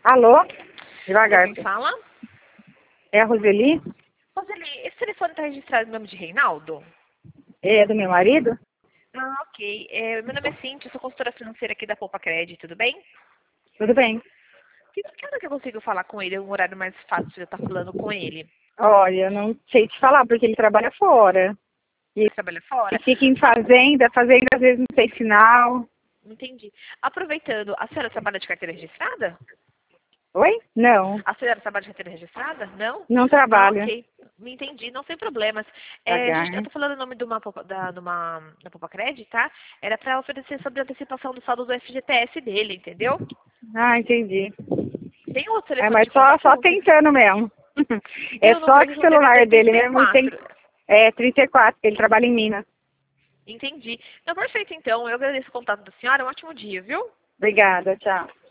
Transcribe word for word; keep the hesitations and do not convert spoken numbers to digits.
Alô? Devagar. Quem fala? É a Roseli? Roseli, esse telefone está registrado no nome de Reinaldo? É do meu marido? Ah, ok. É, meu nome é Cintia, eu sou consultora financeira aqui da Poupa Crédito, tudo bem? Tudo bem. Que, que hora que eu consigo falar com ele? É um horário mais fácil de eu estar falando com ele. Olha, eu não sei te falar, porque ele trabalha fora. E Ele trabalha fora? e fica em Ah, fazenda, fazenda às vezes não tem sinal. entendi. Aproveitando, a senhora trabalha de carteira registrada? Oi? Não, A senhora trabalha de carteira registrada? Não? não Ah, trabalha. ok. Me entendi, não sem problemas. É, Devagar, gente, eu né? tô falando o nome de uma, Poupa- da, de uma, da Poupa Credit, tá? Era para oferecer sobre a antecipação do saldo do F G T S dele, entendeu? Ah, entendi. Tem outro É, telefone mas de só, contato que eu só consigo. tentando mesmo. É Pelo só número que que o eu tenho aqui celular é dele mesmo e tem. trinta e quatro. É trinta e quatro, ele trabalha em Minas. Entendi. Então, perfeito, então. Eu agradeço o contato da senhora. Um ótimo dia, viu? Obrigada, tchau.